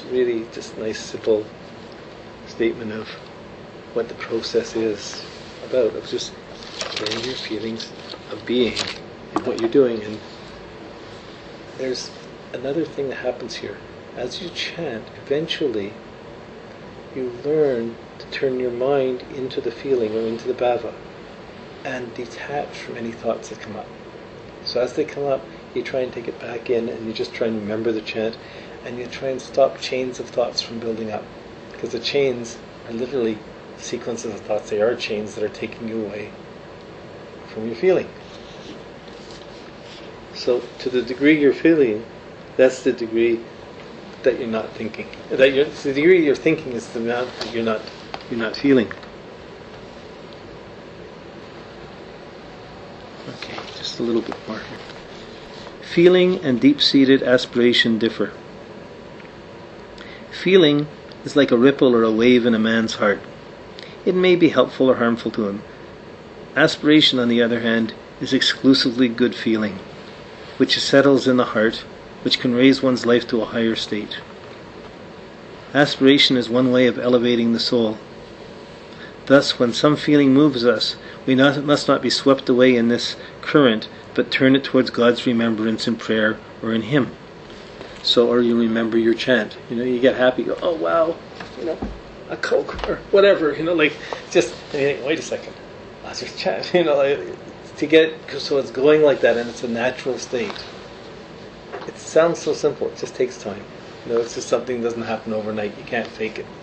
really just a nice simple statement of what the process is about, of just getting your feelings of being in what you're doing. And there's another thing that happens here. As you chant, eventually you learn to turn your mind into the feeling or into the bhava and detach from any thoughts that come up. So as they come up, you try and take it back in, and you just try and remember the chant, and you try and stop chains of thoughts from building up, because the chains are literally sequences of thoughts. They are chains that are taking you away from your feeling. So to the degree you're feeling, that's the degree that you're not thinking. The degree you're thinking is the amount that you're not feeling. Okay, just a little bit more here. Feeling and deep-seated aspiration differ. Feeling is like a ripple or a wave in a man's heart. It may be helpful or harmful to him. Aspiration, on the other hand, is exclusively good feeling, which settles in the heart, which can raise one's life to a higher state. Aspiration is one way of elevating the soul. Thus, when some feeling moves us, we must not be swept away in this current, but turn it towards God's remembrance in prayer or in Him. So, or you remember your chant. You get happy, you go, oh wow, a Coke or whatever. Just wait a second. Let's just chant. To get so it's going like that, and it's a natural state. It sounds so simple. It just takes time. It's just something that doesn't happen overnight. You can't fake it.